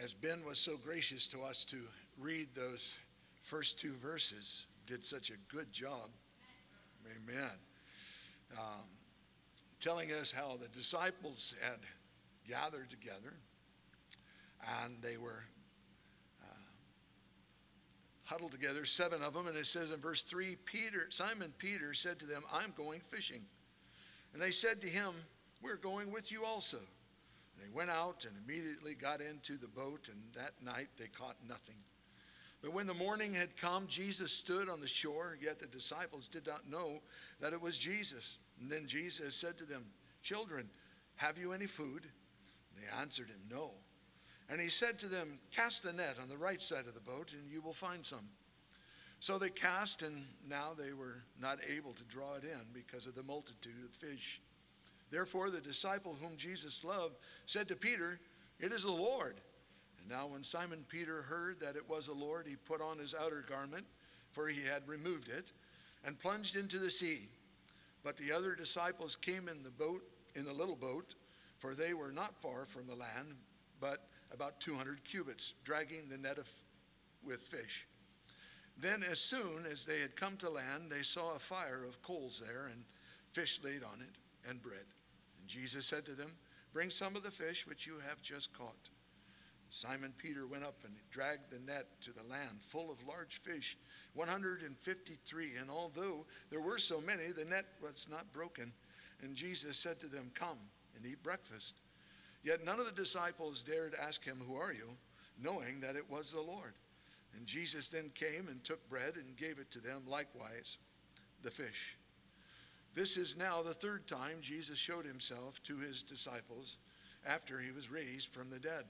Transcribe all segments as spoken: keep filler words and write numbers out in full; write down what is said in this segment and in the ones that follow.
As Ben was so gracious to us to read those first two verses, did such a good job. Amen. Um, telling us how the disciples had gathered together and they were uh, huddled together, seven of them, and it says in verse three, Peter, Simon Peter said to them, I'm going fishing. And they said to him, we're going with you also. They went out and immediately got into the boat, and that night they caught nothing. But when the morning had come, Jesus stood on the shore, yet the disciples did not know that it was Jesus. And then Jesus said to them, children, have you any food? And they answered him, no. And he said to them, cast the net on the right side of the boat, and you will find some. So they cast, and now they were not able to draw it in because of the multitude of fish. Therefore the disciple whom Jesus loved said to Peter, it is the Lord. And now when Simon Peter heard that it was the Lord, he put on his outer garment, for he had removed it, and plunged into the sea. But the other disciples came in the boat, in the little boat, for they were not far from the land, but about two hundred cubits, dragging the net of, with fish. Then as soon as they had come to land, they saw a fire of coals there, and fish laid on it, and bread. And Jesus said to them, bring some of the fish which you have just caught. And Simon Peter went up and dragged the net to the land, full of large fish, one hundred fifty-three. And although there were so many, the net was not broken. And Jesus said to them, come and eat breakfast. Yet none of the disciples dared ask him, who are you? Knowing that it was the Lord. And Jesus then came and took bread and gave it to them, likewise the fish. This is now the third time Jesus showed himself to his disciples after he was raised from the dead.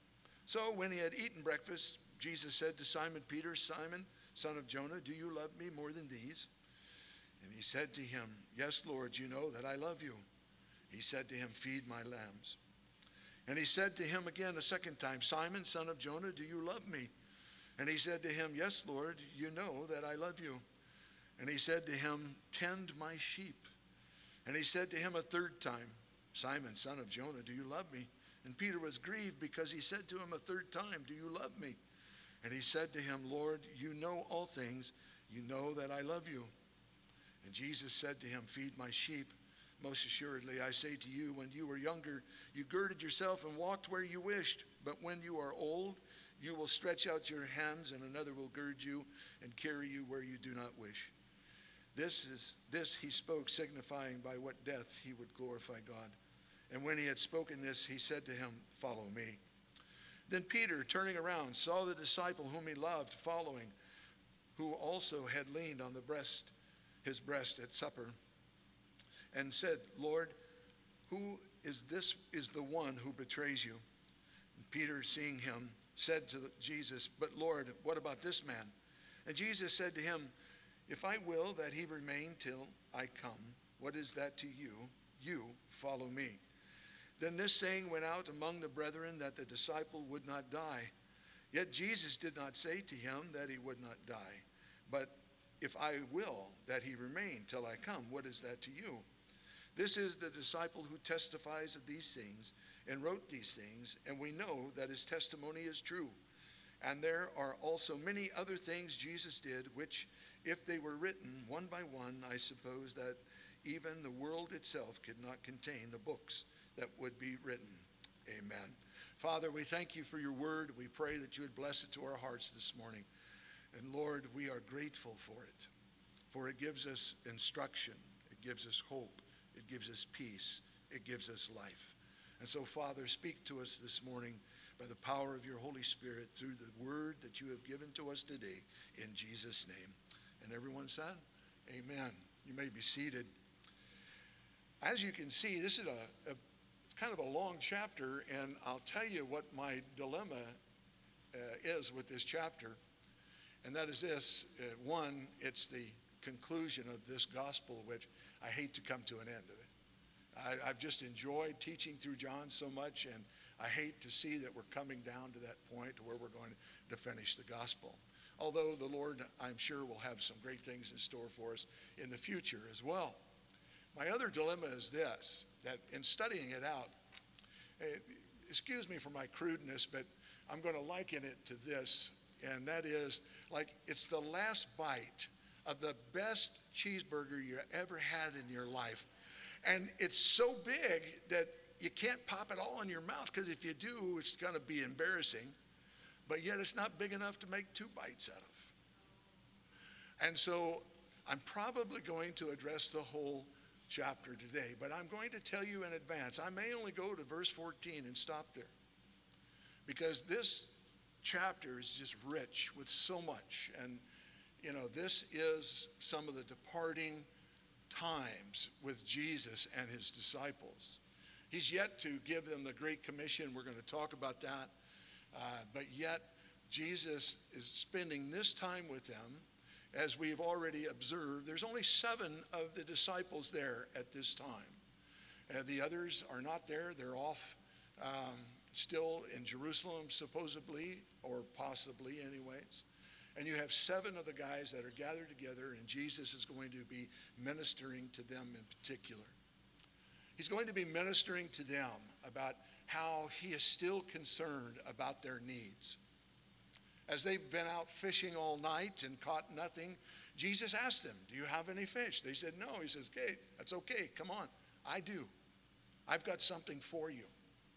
So when he had eaten breakfast, Jesus said to Simon Peter, Simon, son of Jonah, do you love me more than these? And he said to him, yes, Lord, you know that I love you. He said to him, feed my lambs. And he said to him again a second time, Simon, son of Jonah, do you love me? And he said to him, yes, Lord, you know that I love you. And he said to him, tend my sheep. And he said to him a third time, Simon, son of Jonah, do you love me? And Peter was grieved because he said to him a third time, do you love me? And he said to him, Lord, you know all things. You know that I love you. And Jesus said to him, feed my sheep. Most assuredly, I say to you, when you were younger, you girded yourself and walked where you wished. But when you are old, you will stretch out your hands, and another will gird you and carry you where you do not wish. This is this he spoke, signifying by what death he would glorify God. And when he had spoken this, he said to him, follow me. Then Peter, turning around, saw the disciple whom he loved following, who also had leaned on the breast, his breast at supper, and said, Lord, who is this is the one who betrays you? And Peter, seeing him, said to Jesus, but Lord, what about this man? And Jesus said to him, if I will that he remain till I come, what is that to you? You follow me. Then this saying went out among the brethren that the disciple would not die. Yet Jesus did not say to him that he would not die. But if I will that he remain till I come, what is that to you? This is the disciple who testifies of these things and wrote these things, and we know that his testimony is true. And there are also many other things Jesus did, which, if they were written one by one, I suppose that even the world itself could not contain the books that would be written. Amen. Father, we thank you for your word. We pray that you would bless it to our hearts this morning. And Lord, we are grateful for it, for it gives us instruction. It gives us hope. It gives us peace. It gives us life. And so, Father, speak to us this morning by the power of your Holy Spirit through the word that you have given to us today, in Jesus' name. And everyone said, amen. You may be seated. As you can see, this is a, a kind of a long chapter, and I'll tell you what my dilemma uh, is with this chapter, and that is this. Uh, one, it's the conclusion of this gospel, which I hate to come to an end of it. I, I've just enjoyed teaching through John so much, and I hate to see that we're coming down to that point where we're going to finish the gospel. Although the Lord, I'm sure, will have some great things in store for us in the future as well. My other dilemma is this, that in studying it out, excuse me for my crudeness, but I'm going to liken it to this, and that is like it's the last bite of the best cheeseburger you ever had in your life. And it's so big that you can't pop it all in your mouth, because if you do, it's going to be embarrassing. But yet it's not big enough to make two bites out of. And so I'm probably going to address the whole chapter today, but I'm going to tell you in advance, I may only go to verse fourteen and stop there, because this chapter is just rich with so much. And you know, this is some of the departing times with Jesus and his disciples. He's yet to give them the Great Commission. We're going to talk about that. Uh, but yet, Jesus is spending this time with them. As we've already observed, there's only seven of the disciples there at this time. Uh, the others are not there. They're off um, still in Jerusalem, supposedly, or possibly anyways. And you have seven of the guys that are gathered together, and Jesus is going to be ministering to them in particular. He's going to be ministering to them about how he is still concerned about their needs. As they've been out fishing all night and caught nothing, Jesus asked them, do you have any fish? They said no. He says, okay, that's okay, come on. I do. I've got something for you.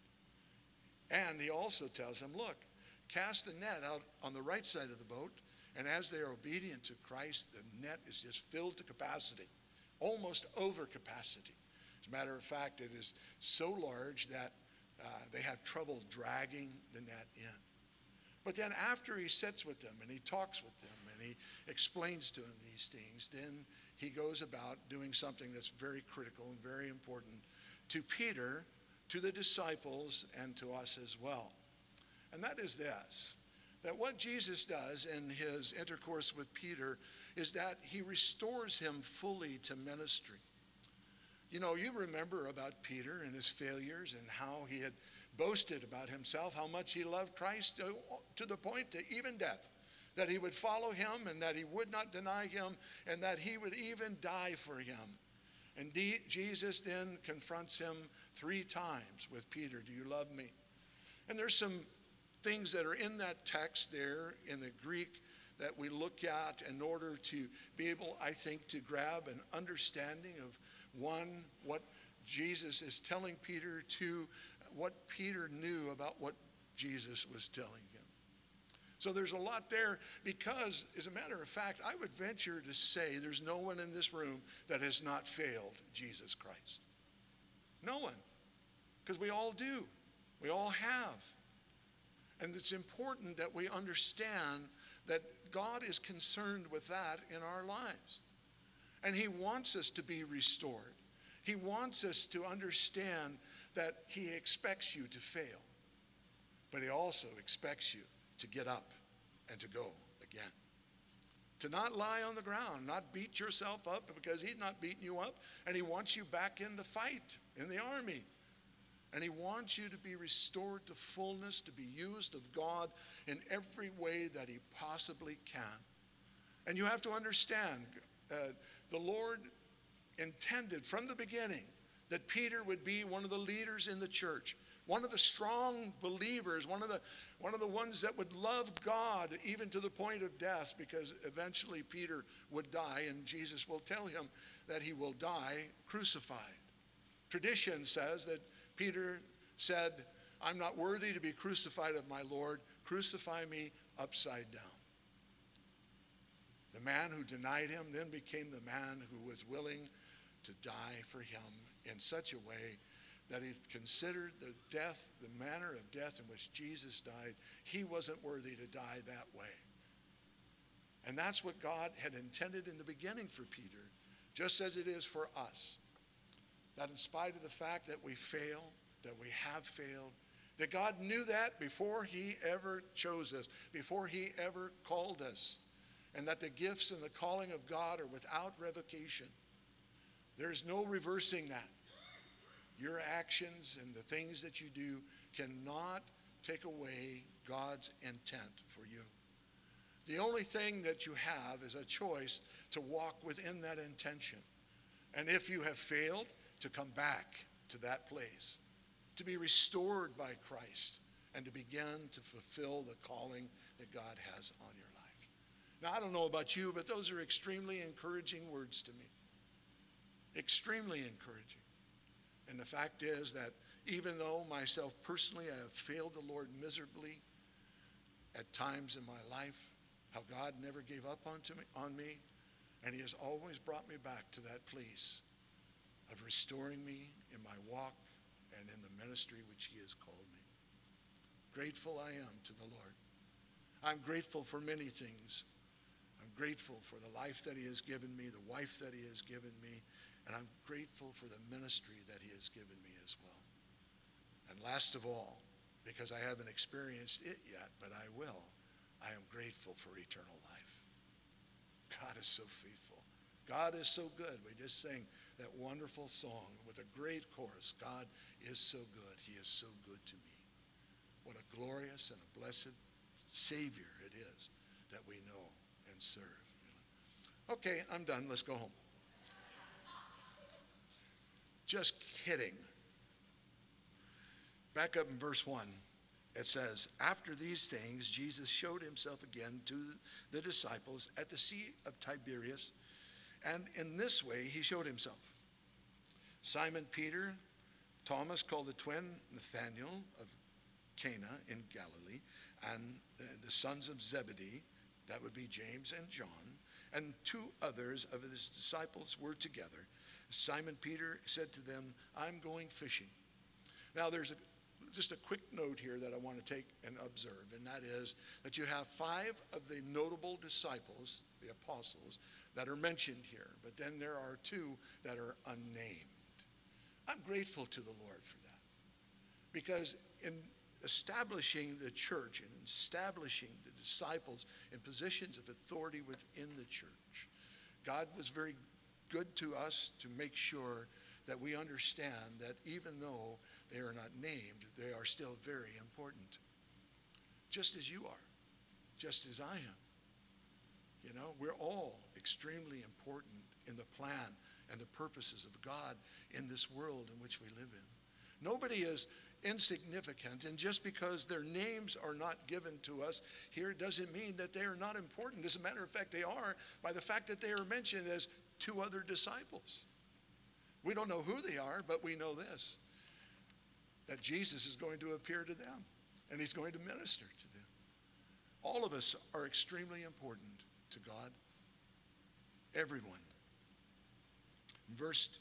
And he also tells them, look, cast the net out on the right side of the boat, and as they are obedient to Christ, the net is just filled to capacity, almost over capacity. As a matter of fact, it is so large that uh, they have trouble dragging the net in. But then after he sits with them and he talks with them and he explains to them these things, then he goes about doing something that's very critical and very important to Peter, to the disciples, and to us as well. And that is this, that what Jesus does in his intercourse with Peter is that he restores him fully to ministry. You know, you remember about Peter and his failures and how he had boasted about himself, how much he loved Christ to, to the point to even death, that he would follow him and that he would not deny him and that he would even die for him. And D- Jesus then confronts him three times with Peter, do you love me? And there's some things that are in that text there in the Greek that we look at in order to be able, I think, to grab an understanding of, one, what Jesus is telling Peter, two, what Peter knew about what Jesus was telling him. So there's a lot there because, as a matter of fact, I would venture to say there's no one in this room that has not failed Jesus Christ. No one. Because we all do. We all have. And it's important that we understand that God is concerned with that in our lives. And he wants us to be restored. He wants us to understand that he expects you to fail. But he also expects you to get up and to go again. To not lie on the ground, not beat yourself up because he's not beating you up. And he wants you back in the fight, in the army. And he wants you to be restored to fullness, to be used of God in every way that he possibly can. And you have to understand, uh, the Lord intended from the beginning that Peter would be one of the leaders in the church, one of the strong believers, one of the, one of the ones that would love God even to the point of death, because eventually Peter would die, and Jesus will tell him that he will die crucified. Tradition says that Peter said, I'm not worthy to be crucified of my Lord. Crucify me upside down. The man who denied him then became the man who was willing to die for him in such a way that he considered the death, the manner of death in which Jesus died, he wasn't worthy to die that way. And that's what God had intended in the beginning for Peter, just as it is for us. That in spite of the fact that we fail, that we have failed, that God knew that before he ever chose us, before he ever called us, and that the gifts and the calling of God are without revocation. There's no reversing that. Your actions and the things that you do cannot take away God's intent for you. The only thing that you have is a choice to walk within that intention. And if you have failed, to come back to that place, to be restored by Christ, and to begin to fulfill the calling that God has on your life. Now, I don't know about you, but those are extremely encouraging words to me. Extremely encouraging. And the fact is that even though myself personally I have failed the Lord miserably at times in my life, how God never gave up on, to me, on me, and he has always brought me back to that place of restoring me in my walk and in the ministry which he has called me. Grateful I am to the Lord. I'm grateful for many things. I'm grateful for the life that he has given me, the wife that he has given me, and I'm grateful for the ministry that he has given me as well. And last of all, because I haven't experienced it yet, but I will, I am grateful for eternal life. God is so faithful. God is so good. We just sang that wonderful song with a great chorus. God is so good. He is so good to me. What a glorious and a blessed Savior it is that we know and serve. Okay, I'm done. Let's go home. Just kidding. Back up in verse one. It says, after these things, Jesus showed himself again to the disciples at the Sea of Tiberias, and in this way he showed himself. Simon Peter, Thomas called the twin, Nathanael of Cana in Galilee, and the sons of Zebedee, that would be James and John, and two others of his disciples were together. Simon Peter said to them, I'm going fishing. Now there's a Just a quick note here that I want to take and observe, and that is that you have five of the notable disciples, the apostles, that are mentioned here, but then there are two that are unnamed. I'm grateful to the Lord for that, because in establishing the church and establishing the disciples in positions of authority within the church, God was very good to us to make sure that we understand that even though they are not named, they are still very important. Just as you are, just as I am. You know, we're all extremely important in the plan and the purposes of God in this world in which we live in. Nobody is insignificant, and just because their names are not given to us here doesn't mean that they are not important. As a matter of fact, they are by the fact that they are mentioned as two other disciples. We don't know who they are, but we know this, that Jesus is going to appear to them, and he's going to minister to them. All of us are extremely important to God. Everyone. In verse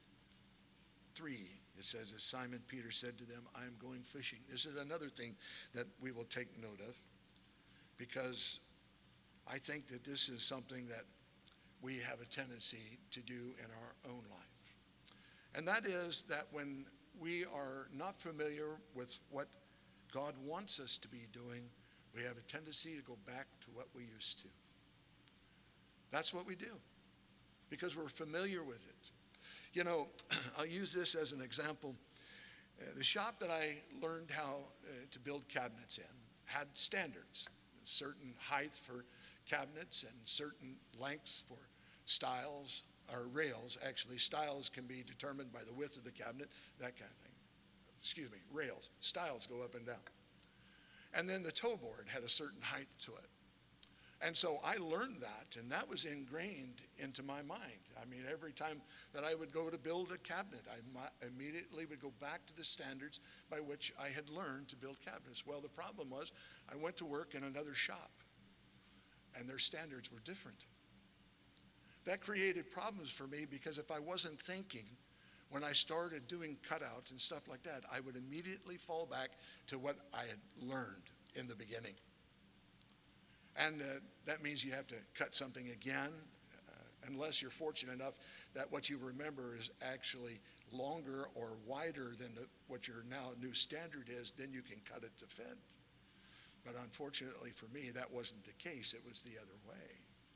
three, it says, as Simon Peter said to them, I am going fishing. This is another thing that we will take note of, because I think that this is something that we have a tendency to do in our own life. And that is that when we are not familiar with what God wants us to be doing, we have a tendency to go back to what we used to. That's what we do, because we're familiar with it. You know, I'll use this as an example. Uh, the shop that I learned how uh, to build cabinets in had standards, a certain height for cabinets and certain lengths for styles, or rails, actually. Styles can be determined by the width of the cabinet, that kind of thing. Excuse me, rails. Styles go up and down. And then the toe board had a certain height to it. And so I learned that, and that was ingrained into my mind. I mean, every time that I would go to build a cabinet, I immediately would go back to the standards by which I had learned to build cabinets. Well, the problem was I went to work in another shop, and their standards were different. That created problems for me, because if I wasn't thinking when I started doing cutouts and stuff like that, I would immediately fall back to what I had learned in the beginning. And uh, that means you have to cut something again, uh, unless you're fortunate enough that what you remember is actually longer or wider than the, what your now new standard is, then you can cut it to fit. But unfortunately for me, that wasn't the case. It was the other way.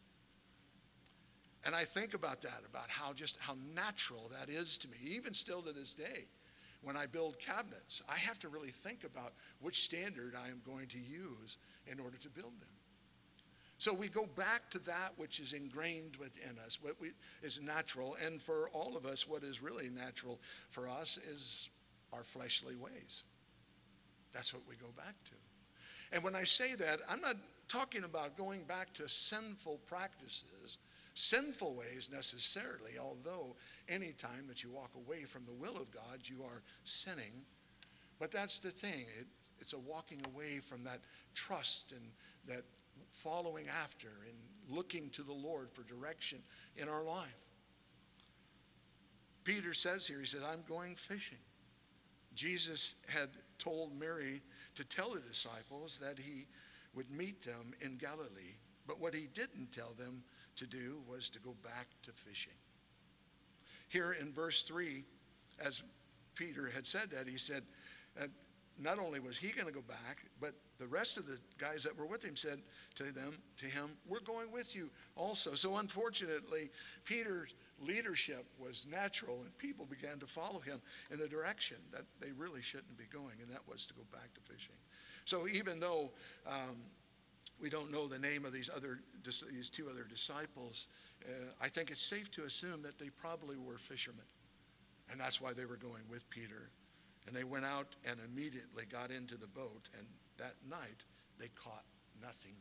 And I think about that, about how just how natural that is to me, even still to this day. When I build cabinets, I have to really think about which standard I am going to use in order to build them. So we go back to that which is ingrained within us, what we, is natural. And for all of us, what is really natural for us is our fleshly ways. That's what we go back to. And when I say that, I'm not talking about going back to sinful practices, sinful ways necessarily, although any time that you walk away from the will of God, you are sinning. But that's the thing. It, it's a walking away from that trust and that following after and looking to the Lord for direction in our life. Peter says here, he said, I'm going fishing. Jesus had told Mary to tell the disciples that he would meet them in Galilee. But what he didn't tell them to do was to go back to fishing. Here in verse three, as Peter had said that, he said, uh, not only was he going to go back, but the rest of the guys that were with him said to them, to him, we're going with you also. So unfortunately, Peter's leadership was natural, and people began to follow him in the direction that they really shouldn't be going, and that was to go back to fishing. So even though um, we don't know the name of these other these two other disciples, uh, I think it's safe to assume that they probably were fishermen, and that's why they were going with Peter. And they went out and immediately got into the boat, and that night they caught nothing.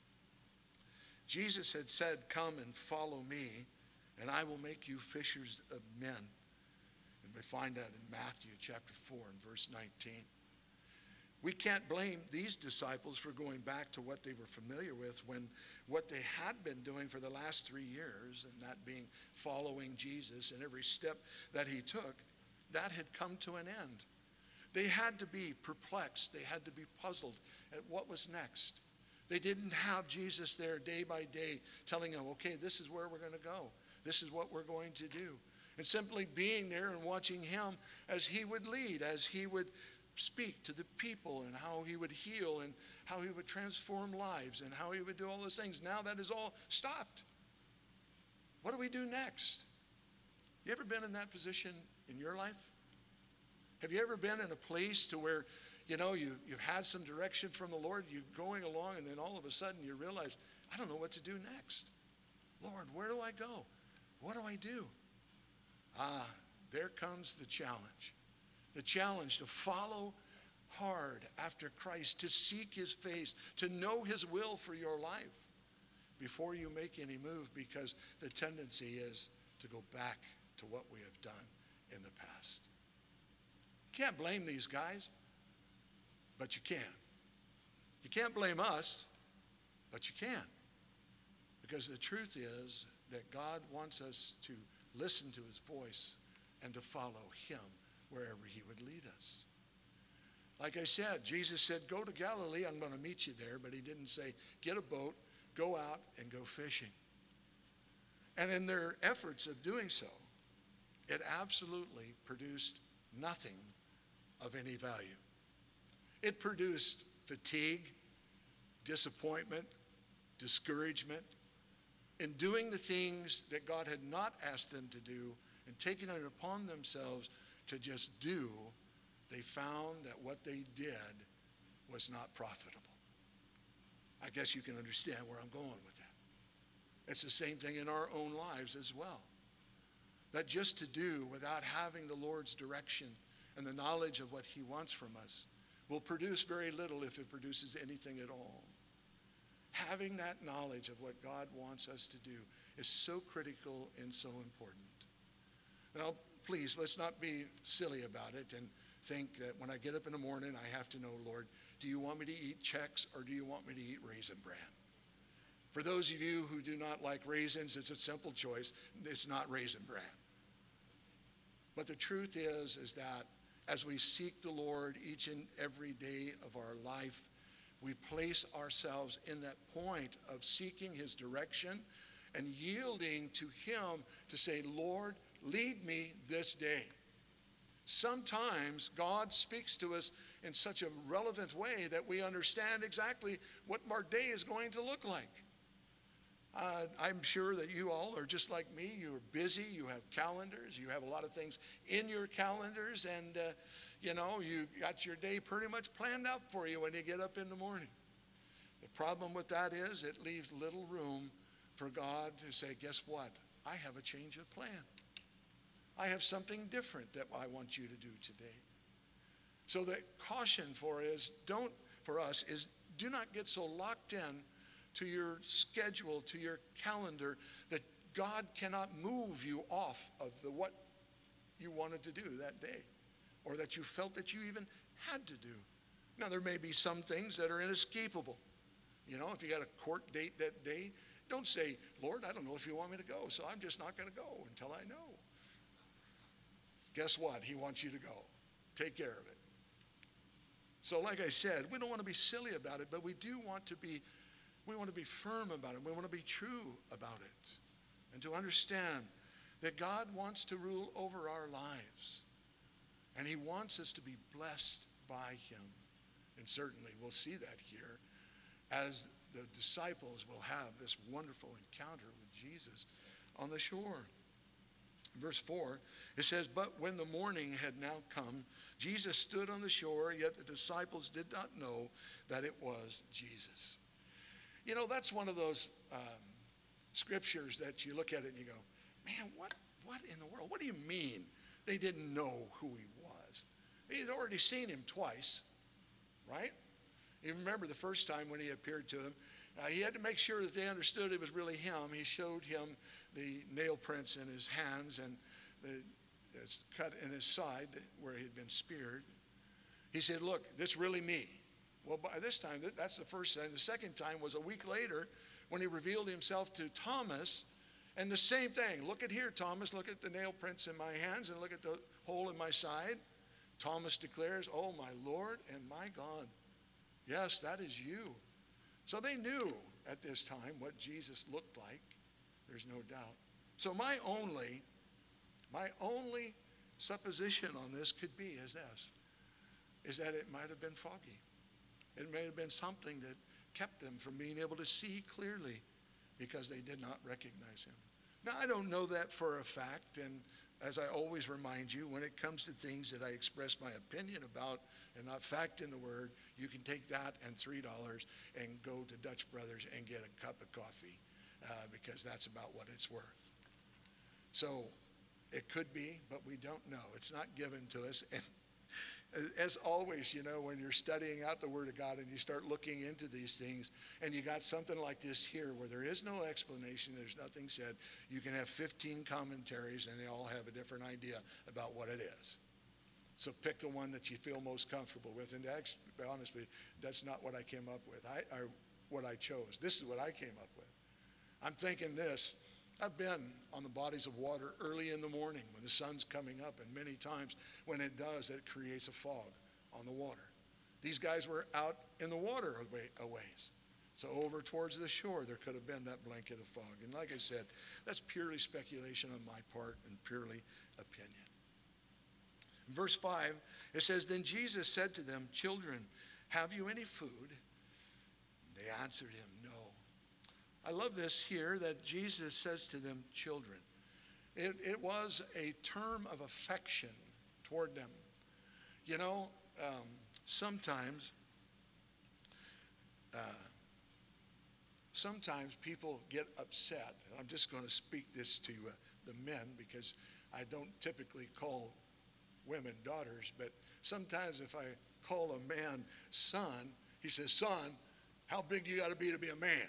Jesus had said, come and follow me, and I will make you fishers of men. And we find that in Matthew chapter four and verse nineteen. We can't blame these disciples for going back to what they were familiar with when what they had been doing for the last three years, and that being following Jesus and every step that he took, that had come to an end. They had to be perplexed. They had to be puzzled at what was next. They didn't have Jesus there day by day telling them, okay, this is where we're going to go. This is what we're going to do. And simply being there and watching him as he would lead, as he would speak to the people and how he would heal and how he would transform lives and how he would do all those things. Now that is all stopped. What do we do next? You ever been in that position in your life? Have you ever been in a place to where, you know, you, you've had some direction from the Lord, you're going along, and then all of a sudden you realize, I don't know what to do next. Lord, where do I go? What do I do? Ah, there comes the challenge. The challenge to follow hard after Christ, to seek his face, to know his will for your life before you make any move, because the tendency is to go back to what we have done in the past. You can't blame these guys, but you can. You can't blame us, but you can. Because the truth is that God wants us to listen to his voice and to follow him wherever he would lead us. Like I said, Jesus said, go to Galilee, I'm going to meet you there. But he didn't say, get a boat, go out and go fishing. And in their efforts of doing so, it absolutely produced nothing of any value. It produced fatigue, disappointment, discouragement in doing the things that God had not asked them to do, and taking it upon themselves to just do. They found that what they did was not profitable. I guess you can understand where I'm going with that. It's the same thing in our own lives as well. That just to do without having the Lord's direction and the knowledge of what he wants from us will produce very little, if it produces anything at all. Having that knowledge of what God wants us to do is so critical and so important. Now, please, let's not be silly about it and think that when I get up in the morning, I have to know, Lord, do you want me to eat Chex or do you want me to eat Raisin Bran? For those of you who do not like raisins, it's a simple choice. It's not Raisin Bran. But the truth is, is that as we seek the Lord each and every day of our life, we place ourselves in that point of seeking his direction and yielding to him to say, Lord, lead me this day. Sometimes God speaks to us in such a relevant way that we understand exactly what our day is going to look like. Uh, I'm sure that you all are just like me. You're busy. You have calendars. You have a lot of things in your calendars. And, uh, you know, you got your day pretty much planned out for you when you get up in the morning. The problem with that is it leaves little room for God to say, guess what? I have a change of plan. I have something different that I want you to do today. So the caution for is don't for us is do not get so locked in to your schedule, to your calendar, that God cannot move you off of the what you wanted to do that day, or that you felt that you even had to do. Now, there may be some things that are inescapable. You know, if you got a court date that day, don't say, Lord, I don't know if you want me to go, so I'm just not going to go until I know. Guess what? He wants you to go. Take care of it. So like I said, we don't want to be silly about it, but we do want to be, we want to be firm about it. We want to be true about it. And to understand that God wants to rule over our lives. And he wants us to be blessed by him. And certainly we'll see that here as the disciples will have this wonderful encounter with Jesus on the shore. Verse four, it says, but when the morning had now come, Jesus stood on the shore, yet the disciples did not know that it was Jesus. You know, that's one of those um, scriptures that you look at it and you go, man, what, what in the world? What do you mean they didn't know who he was? They had already seen him twice, right? You remember the first time when he appeared to them, uh, he had to make sure that they understood it was really him. He showed him the nail prints in his hands and the cut in his side where he had been speared. He said, look, that's really me. Well, by this time, that's the first time. The second time was a week later when he revealed himself to Thomas. And the same thing. Look at here, Thomas. Look at the nail prints in my hands and look at the hole in my side. Thomas declares, oh, my Lord and my God. Yes, that is you. So they knew at this time what Jesus looked like. There's no doubt. So my only, my only supposition on this could be is this, is that it might have been foggy. It may have been something that kept them from being able to see clearly because they did not recognize him. Now, I don't know that for a fact, and as I always remind you, when it comes to things that I express my opinion about and not fact in the word, you can take that and three dollars and go to Dutch Brothers and get a cup of coffee uh, because that's about what it's worth. So it could be, but we don't know. It's not given to us. And as always, you know, when you're studying out the Word of God and you start looking into these things and you got something like this here where there is no explanation, there's nothing said, you can have fifteen commentaries and they all have a different idea about what it is. So pick the one that you feel most comfortable with. And to actually be honest with you, that's not what I came up with, I, or what I chose. This is what I came up with. I'm thinking this. I've been on the bodies of water early in the morning when the sun's coming up, and many times when it does, it creates a fog on the water. These guys were out in the water a ways. So over towards the shore, there could have been that blanket of fog. And like I said, that's purely speculation on my part and purely opinion. In verse five, it says, then Jesus said to them, children, have you any food? They answered him, no. I love this here that Jesus says to them, children. It, it was a term of affection toward them. You know, um, sometimes, uh, sometimes people get upset. And I'm just going to speak this to uh, the men because I don't typically call women daughters, but sometimes if I call a man son, he says, son, how big do you got to be to be a man?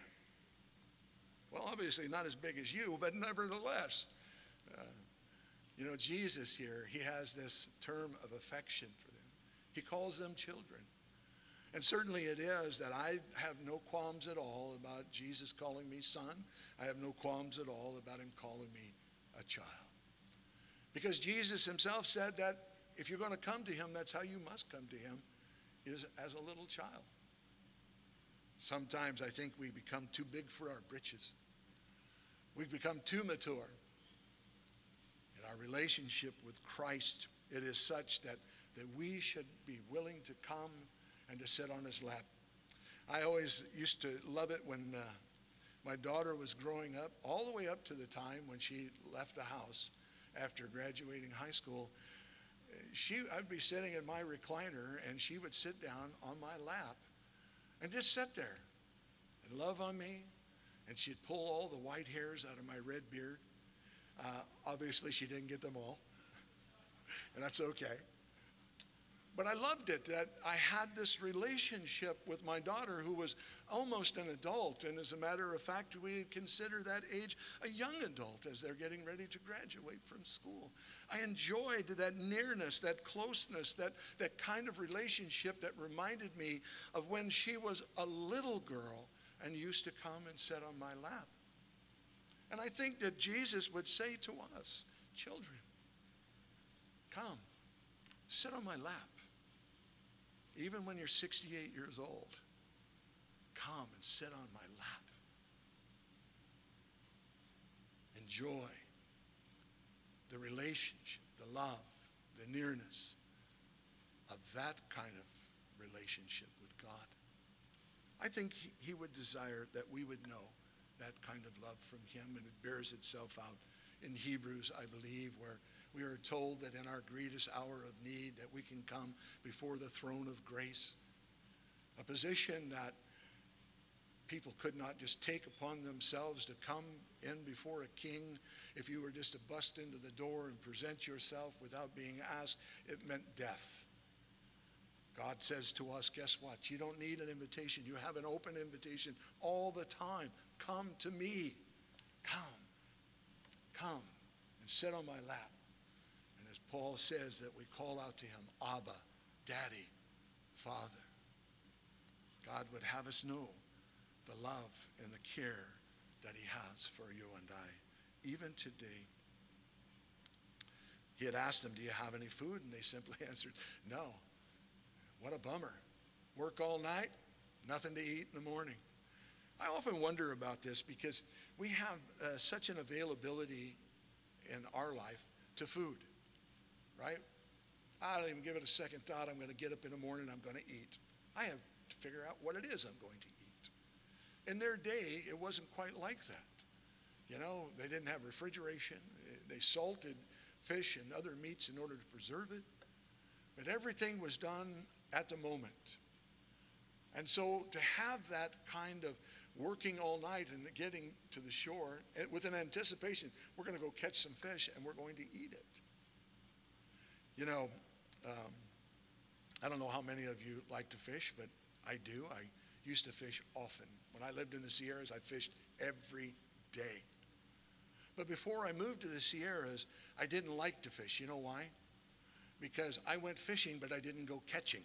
Well, obviously not as big as you, but nevertheless, uh, you know, Jesus here, he has this term of affection for them. He calls them children. And certainly it is that I have no qualms at all about Jesus calling me son. I have no qualms at all about him calling me a child. Because Jesus himself said that if you're going to come to him, that's how you must come to him, is as a little child. Sometimes I think we become too big for our britches. We've become too mature. In our relationship with Christ, it is such that, that we should be willing to come and to sit on his lap. I always used to love it when uh, my daughter was growing up, all the way up to the time when she left the house after graduating high school. She, I'd be sitting in my recliner and she would sit down on my lap and just sit there and love on me. And she'd pull all the white hairs out of my red beard. Uh, obviously, she didn't get them all. And that's okay. But I loved it that I had this relationship with my daughter who was almost an adult. And as a matter of fact, we consider that age a young adult as they're getting ready to graduate from school. I enjoyed that nearness, that closeness, that, that kind of relationship that reminded me of when she was a little girl and used to come and sit on my lap. And I think that Jesus would say to us, children, come, sit on my lap. Even when you're sixty-eight years old, come and sit on my lap. Enjoy the relationship, the love, the nearness of that kind of relationship with God. I think he, he would desire that we would know that kind of love from him, and it bears itself out in Hebrews, I believe, where we are told that in our greatest hour of need that we can come before the throne of grace, a position that people could not just take upon themselves to come in before a king. If you were just to bust into the door and present yourself without being asked, it meant death. God says to us, guess what? You don't need an invitation. You have an open invitation all the time. Come to me. Come. Come and sit on my lap. And as Paul says, that we call out to him, Abba, Daddy, Father. God would have us know the love and the care that he has for you and I, even today. He had asked them, do you have any food? And they simply answered, no. What a bummer. Work all night, nothing to eat in the morning. I often wonder about this because we have uh, such an availability in our life to food, right? I don't even give it a second thought. I'm going to get up in the morning, I'm going to eat. I have to figure out what it is I'm going to eat. In their day, it wasn't quite like that. You know, they didn't have refrigeration. They salted fish and other meats in order to preserve it. But everything was done at the moment. And so to have that kind of working all night and getting to the shore with an anticipation, we're going to go catch some fish and we're going to eat it. You know, um, I don't know how many of you like to fish, but I do. I used to fish often. When I lived in the Sierras, I fished every day. But before I moved to the Sierras, I didn't like to fish. You know why? Because I went fishing, but I didn't go catching.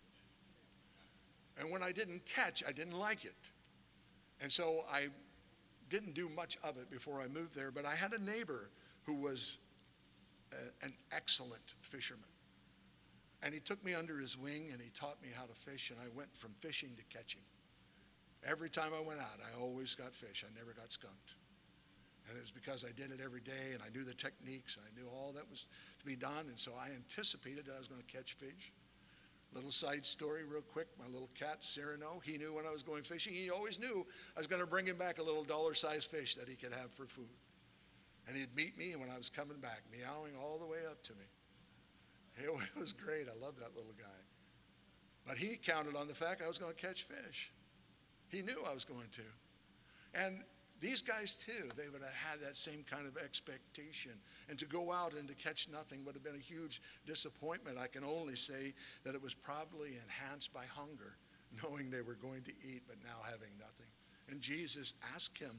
And when I didn't catch, I didn't like it. And so I didn't do much of it before I moved there, but I had a neighbor who was a, an excellent fisherman. And he took me under his wing and he taught me how to fish, and I went from fishing to catching. Every time I went out, I always got fish. I never got skunked. And it was because I did it every day and I knew the techniques and I knew all that was to be done. And so I anticipated that I was going to catch fish. Little side story real quick. My little cat, Cyrano, he knew when I was going fishing. He always knew I was going to bring him back a little dollar-sized fish that he could have for food. And he'd meet me when I was coming back, meowing all the way up to me. It was great. I love that little guy. But he counted on the fact I was going to catch fish. He knew I was going to. And these guys too, they would have had that same kind of expectation. And to go out and to catch nothing would have been a huge disappointment. I can only say that it was probably enhanced by hunger, knowing they were going to eat, but now having nothing. And Jesus asked him,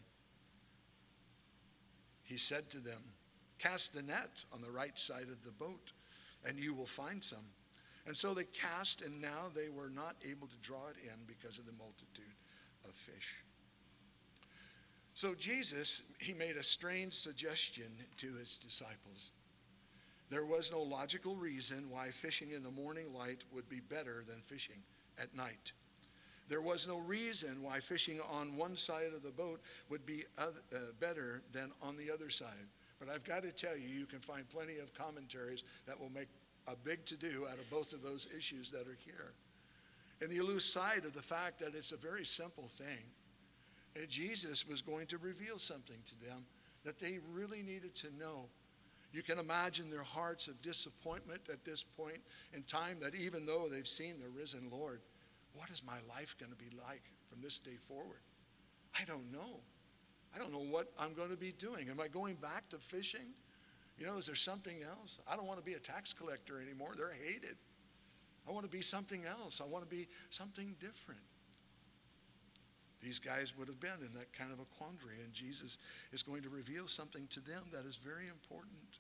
he said to them, cast the net on the right side of the boat, and you will find some. And so they cast, and now they were not able to draw it in because of the multitude of fish. So Jesus, he made a strange suggestion to his disciples. There was no logical reason why fishing in the morning light would be better than fishing at night. There was no reason why fishing on one side of the boat would be other, uh, better than on the other side. But I've got to tell you, you can find plenty of commentaries that will make a big to-do out of both of those issues that are here. And you lose sight of the fact that it's a very simple thing. And Jesus was going to reveal something to them that they really needed to know. You can imagine their hearts of disappointment at this point in time, that even though they've seen the risen Lord, what is my life going to be like from this day forward? I don't know. I don't know what I'm going to be doing. Am I going back to fishing? You know, is there something else? I don't want to be a tax collector anymore. They're hated. I want to be something else. I want to be something different. These guys would have been in that kind of a quandary, and Jesus is going to reveal something to them that is very important.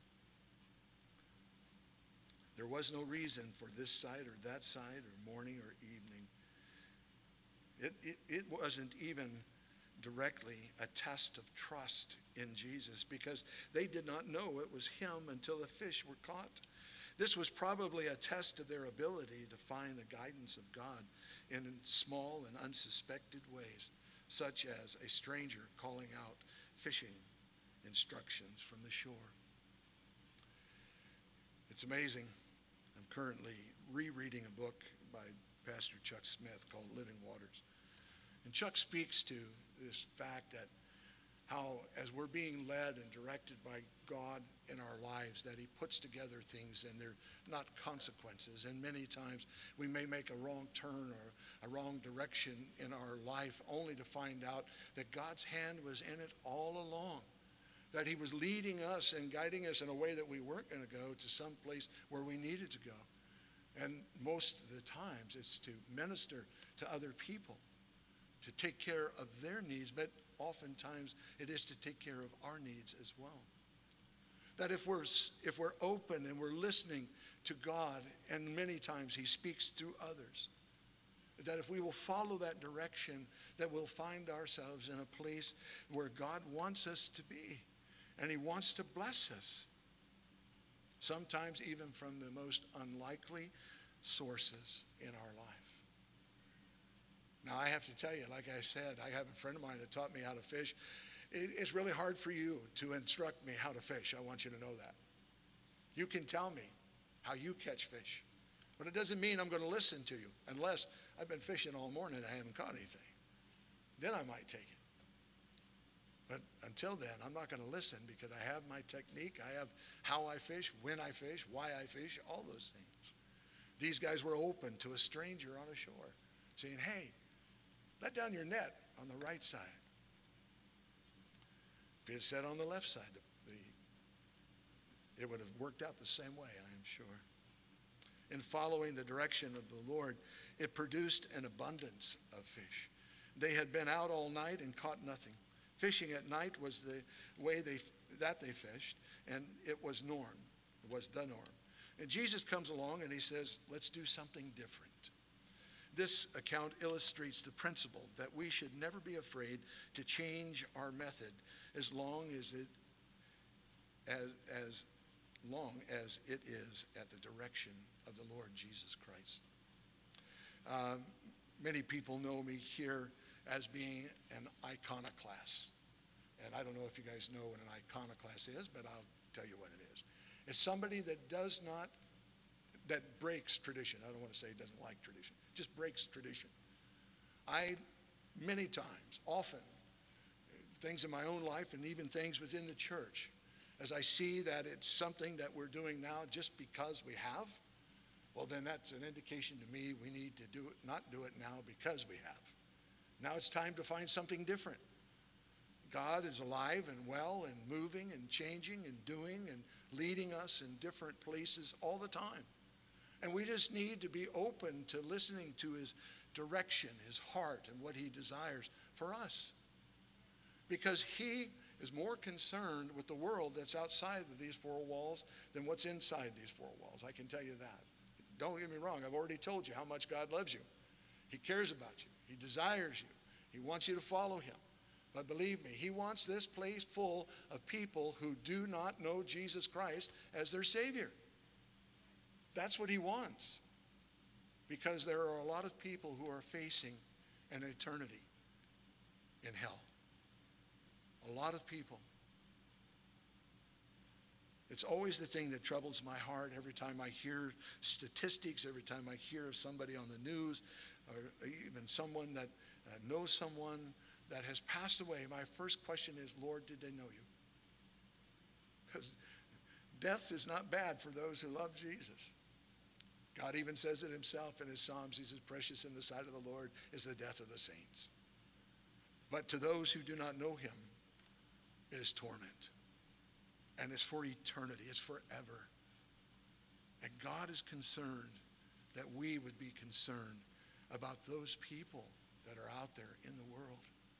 There was no reason for this side or that side or morning or evening. It, it, it wasn't even directly a test of trust in Jesus, because they did not know it was him until the fish were caught. This was probably a test of their ability to find the guidance of God in small and unsuspected ways, such as a stranger calling out fishing instructions from the shore. It's amazing. I'm currently rereading a book by Pastor Chuck Smith called Living Waters. And Chuck speaks to this fact that how, as we're being led and directed by God in our lives, that he puts together things and they're not consequences. And many times we may make a wrong turn or a wrong direction in our life only to find out that God's hand was in it all along. That he was leading us and guiding us in a way that we weren't going to go to some place where we needed to go. And most of the times it's to minister to other people, to take care of their needs, but oftentimes it is to take care of our needs as well. That if we're if we're open and we're listening to God, and many times he speaks through others, that if we will follow that direction, that we'll find ourselves in a place where God wants us to be, and he wants to bless us. Sometimes even from the most unlikely sources in our life. Now, I have to tell you, like I said, I have a friend of mine that taught me how to fish. It, it's really hard for you to instruct me how to fish. I want you to know that. You can tell me how you catch fish, but it doesn't mean I'm going to listen to you unless I've been fishing all morning and I haven't caught anything. Then I might take it. But until then, I'm not going to listen, because I have my technique. I have how I fish, when I fish, why I fish, all those things. These guys were open to a stranger on a shore, saying, hey, let down your net on the right side. If he had said on the left side, the, the, it would have worked out the same way, I am sure. In following the direction of the Lord, it produced an abundance of fish. They had been out all night and caught nothing. Fishing at night was the way they that they fished, and it was norm. It was the norm. And Jesus comes along and he says, let's do something different. This account illustrates the principle that we should never be afraid to change our method as long as it as, as long as it is at the direction of the Lord Jesus Christ. Um, many people know me here as being an iconoclast. And I don't know if you guys know what an iconoclast is, but I'll tell you what it is. It's somebody that does not, that breaks tradition. I don't want to say doesn't like tradition, just breaks tradition. I, many times, often, things in my own life and even things within the church, as I see that it's something that we're doing now just because we have, well, then that's an indication to me we need to do it, not do it now because we have. Now it's time to find something different. God is alive and well and moving and changing and doing and leading us in different places all the time. And we just need to be open to listening to his direction, his heart, and what he desires for us. Because he is more concerned with the world that's outside of these four walls than what's inside these four walls. I can tell you that. Don't get me wrong. I've already told you how much God loves you. He cares about you. He desires you. He wants you to follow him. But believe me, he wants this place full of people who do not know Jesus Christ as their Savior. That's what he wants. Because there are a lot of people who are facing an eternity in hell. A lot of people. It's always the thing that troubles my heart every time I hear statistics, every time I hear of somebody on the news, or even someone that uh, knows someone that has passed away. My first question is, Lord, did they know you? Because death is not bad for those who love Jesus. God even says it himself in his Psalms. He says, precious in the sight of the Lord is the death of the saints. But to those who do not know him, it is torment. And it's for eternity. It's forever. And God is concerned that we would be concerned about those people that are out there in the world.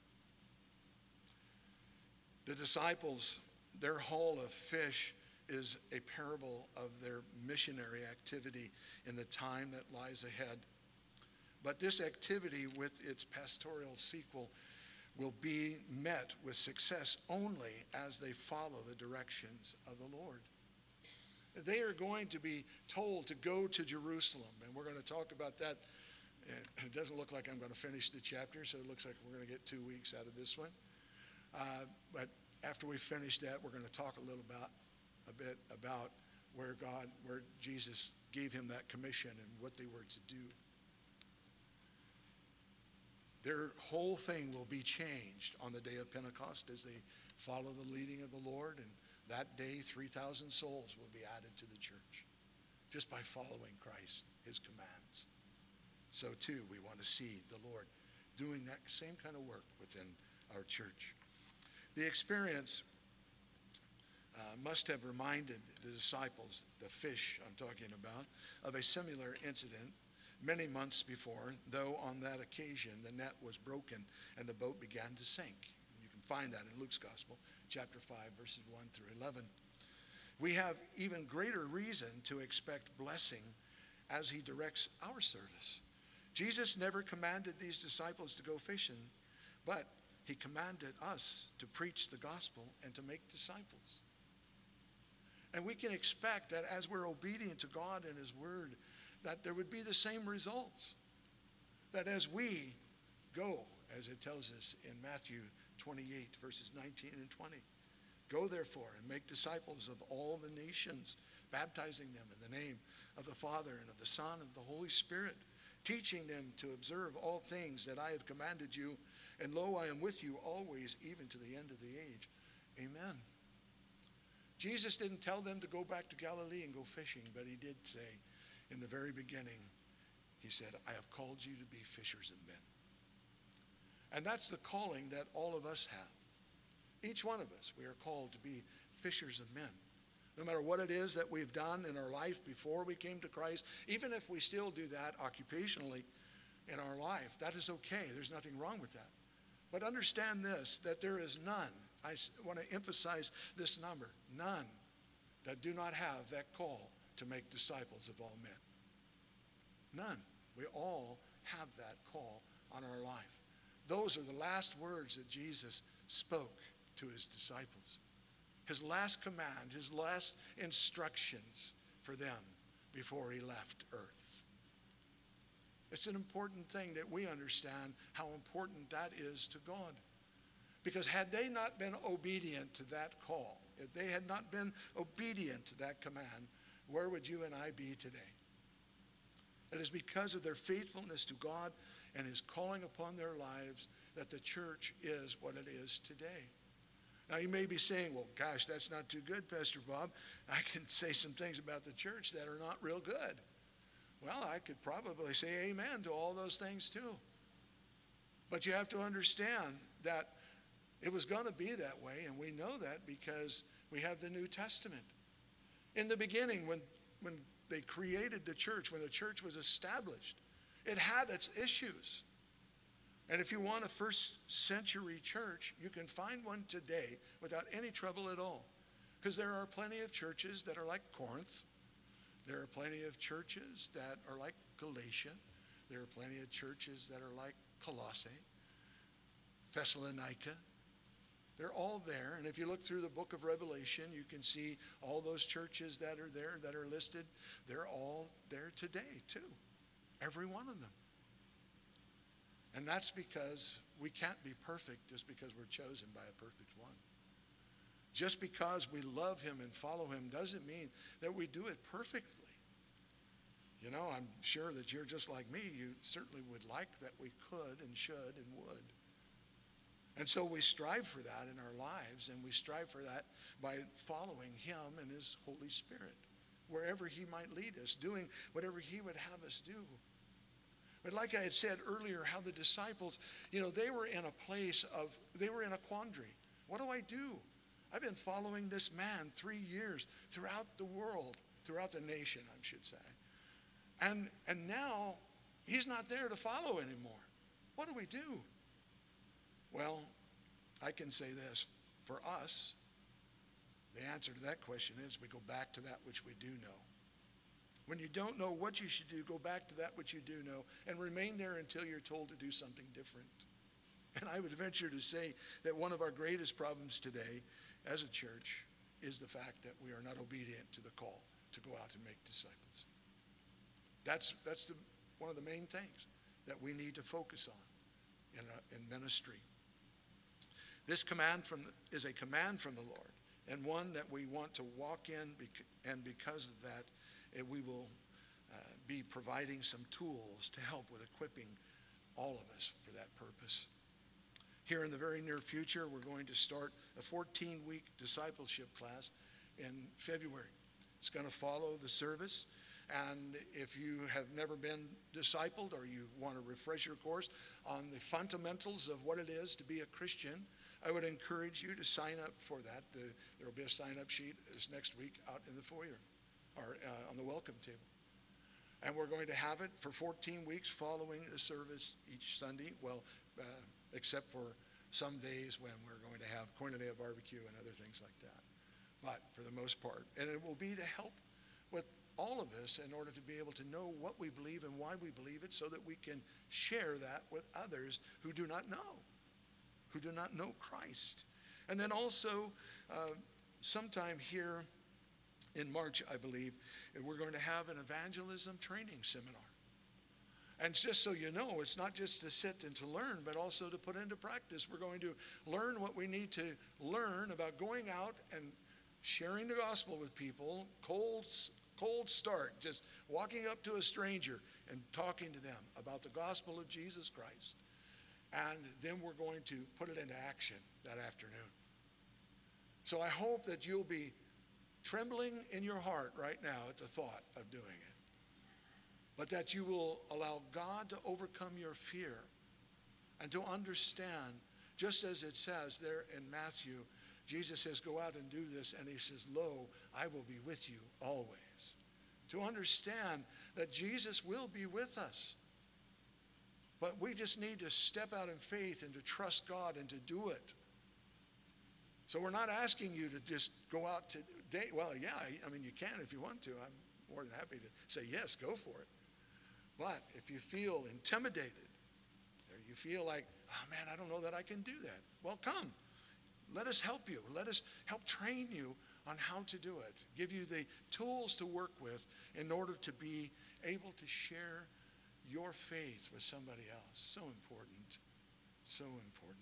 The disciples, their haul of fish is a parable of their missionary activity in the time that lies ahead. But this activity with its pastoral sequel will be met with success only as they follow the directions of the Lord. They are going to be told to go to Jerusalem, and we're going to talk about that. It doesn't look like I'm going to finish the chapter, so it looks like we're going to get two weeks out of this one. Uh, but after we finish that, we're going to talk a little about a bit about where God, where Jesus gave him that commission and what they were to do. Their whole thing will be changed on the day of Pentecost as they follow the leading of the Lord, and that day three thousand souls will be added to the church just by following Christ, his commands. So too, we want to see the Lord doing that same kind of work within our church. The experience uh, must have reminded the disciples, the fish I'm talking about, of a similar incident many months before, though on that occasion the net was broken and the boat began to sink. You can find that in Luke's Gospel, chapter five, verses one through eleven. We have even greater reason to expect blessing as he directs our service. Jesus never commanded these disciples to go fishing, but he commanded us to preach the gospel and to make disciples. And we can expect that as we're obedient to God and his word, that there would be the same results. That as we go, as it tells us in Matthew twenty-eight, verses nineteen and twenty, go therefore and make disciples of all the nations, baptizing them in the name of the Father and of the Son and of the Holy Spirit, teaching them to observe all things that I have commanded you. And lo, I am with you always, even to the end of the age. Amen. Jesus didn't tell them to go back to Galilee and go fishing, but he did say in the very beginning, he said, I have called you to be fishers of men. And that's the calling that all of us have. Each one of us, we are called to be fishers of men. No matter what it is that we've done in our life before we came to Christ, even if we still do that occupationally in our life, that is okay. There's nothing wrong with that. But understand this, that there is none, I want to emphasize this number, none that do not have that call to make disciples of all men. None. We all have that call on our life. Those are the last words that Jesus spoke to his disciples. His last command, his last instructions for them before he left earth. It's an important thing that we understand how important that is to God. Because had they not been obedient to that call, if they had not been obedient to that command, where would you and I be today? It is because of their faithfulness to God and his calling upon their lives that the church is what it is today. Now you may be saying, well, gosh, that's not too good, Pastor Bob. I can say some things about the church that are not real good. Well, I could probably say amen to all those things too. But you have to understand that it was going to be that way, and we know that because we have the New Testament. In the beginning, when, when they created the church, when the church was established, it had its issues. And if you want a first century church, you can find one today without any trouble at all. Because there are plenty of churches that are like Corinth. There are plenty of churches that are like Galatia. There are plenty of churches that are like Colossae, Thessalonica. They're all there. And if you look through the book of Revelation, you can see all those churches that are there, that are listed. They're all there today too. Every one of them. And that's because we can't be perfect just because we're chosen by a perfect one. Just because we love him and follow him doesn't mean that we do it perfectly. You know, I'm sure that you're just like me. You certainly would like that we could and should and would. And so we strive for that in our lives, and we strive for that by following him and his Holy Spirit, wherever he might lead us, doing whatever he would have us do. But like I had said earlier, how the disciples, you know, they were in a place of, they were in a quandary. What do I do? I've been following this man three years throughout the world, throughout the nation, I should say. And, and now he's not there to follow anymore. What do we do? Well, I can say this. For us, the answer to that question is we go back to that which we do know. When you don't know what you should do, go back to that which you do know and remain there until you're told to do something different. And I would venture to say that one of our greatest problems today as a church is the fact that we are not obedient to the call to go out and make disciples. That's, that's the, one of the main things that we need to focus on in, a, in ministry. This command from is a command from the Lord, and one that we want to walk in, and because of that, we will uh, be providing some tools to help with equipping all of us for that purpose. Here in the very near future, we're going to start a fourteen-week discipleship class in February. It's going to follow the service, and if you have never been discipled or you want a refresher course on the fundamentals of what it is to be a Christian, I would encourage you to sign up for that. The, there will be a sign-up sheet this next week out in the foyer or uh, on the welcome table. And we're going to have it for fourteen weeks following the service each Sunday, well, uh, except for some days when we're going to have Koinonia barbecue and other things like that. But for the most part, and it will be to help with all of us in order to be able to know what we believe and why we believe it, so that we can share that with others who do not know, who do not know Christ. And then also, uh, sometime here in March, I believe, we're going to have an evangelism training seminar. And just so you know, it's not just to sit and to learn, but also to put into practice. We're going to learn what we need to learn about going out and sharing the gospel with people, cold, cold start, just walking up to a stranger and talking to them about the gospel of Jesus Christ. And then we're going to put it into action that afternoon. So I hope that you'll be trembling in your heart right now at the thought of doing it, but that you will allow God to overcome your fear and to understand, just as it says there in Matthew, Jesus says, go out and do this, and he says, lo, I will be with you always. To understand that Jesus will be with us, but we just need to step out in faith and to trust God and to do it. So we're not asking you to just go out today. Well, yeah, I mean, you can if you want to. I'm more than happy to say, yes, go for it. But if you feel intimidated, or you feel like, oh man, I don't know that I can do that. Well, come. Let us help you. Let us help train you on how to do it. Give you the tools to work with in order to be able to share your faith with somebody else. So important. So important.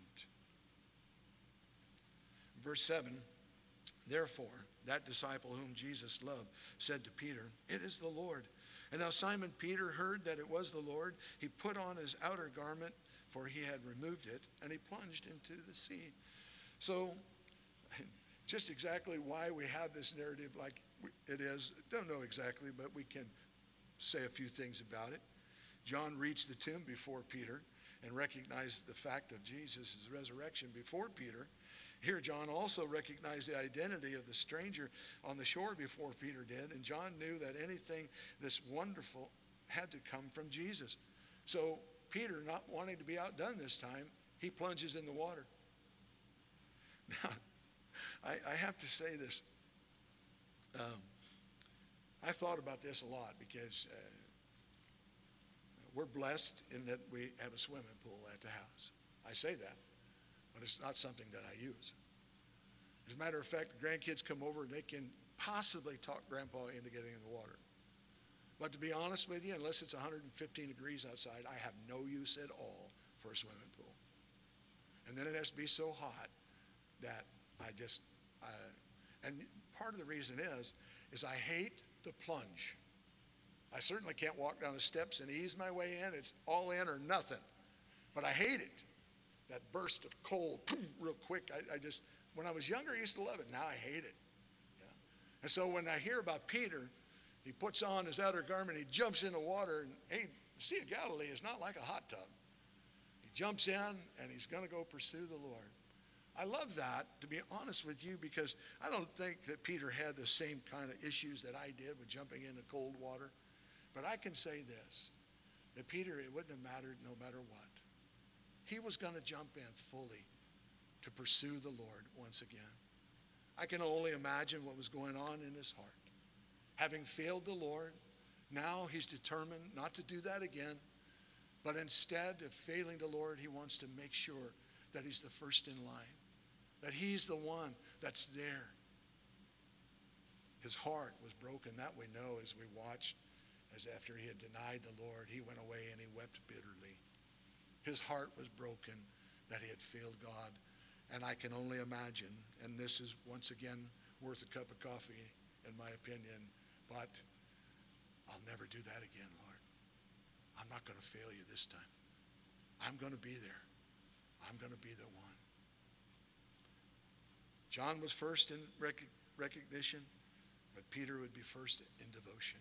Verse seven, therefore, that disciple whom Jesus loved said to Peter, it is the Lord. And now Simon Peter heard that it was the Lord. He put on his outer garment, for he had removed it, and he plunged into the sea. So, just exactly why we have this narrative like it is, don't know exactly, but we can say a few things about it. John reached the tomb before Peter and recognized the fact of Jesus' resurrection before Peter. Here, John also recognized the identity of the stranger on the shore before Peter did, and John knew that anything this wonderful had to come from Jesus. So, Peter, not wanting to be outdone this time, he plunges in the water. Now, I, I have to say this. Um, I thought about this a lot because uh, we're blessed in that we have a swimming pool at the house. I say that, but it's not something that I use. As a matter of fact, the grandkids come over and they can possibly talk Grandpa into getting in the water. But to be honest with you, unless it's one hundred fifteen degrees outside, I have no use at all for a swimming pool. And then it has to be so hot that I just, uh, and part of the reason is, is I hate the plunge. I certainly can't walk down the steps and ease my way in. It's all in or nothing. But I hate it. That burst of cold, real quick. I, I just, when I was younger, I used to love it. Now I hate it. Yeah. And so when I hear about Peter, he puts on his outer garment, he jumps in the water, and hey, the Sea of Galilee is not like a hot tub. He jumps in, and he's going to go pursue the Lord. I love that, to be honest with you, because I don't think that Peter had the same kind of issues that I did with jumping into cold water. But I can say this, that Peter, it wouldn't have mattered no matter what. He was going to jump in fully to pursue the Lord once again. I can only imagine what was going on in his heart. Having failed the Lord, now he's determined not to do that again, but instead of failing the Lord, he wants to make sure that he's the first in line, that he's the one that's there. His heart was broken. That we know as we watched, as after he had denied the Lord, he went away and he wept bitterly. His heart was broken that he had failed God. And I can only imagine, and this is once again worth a cup of coffee in my opinion, but I'll never do that again, Lord. I'm not going to fail you this time. I'm going to be there. I'm going to be the one. John was first in rec- recognition, but Peter would be first in devotion.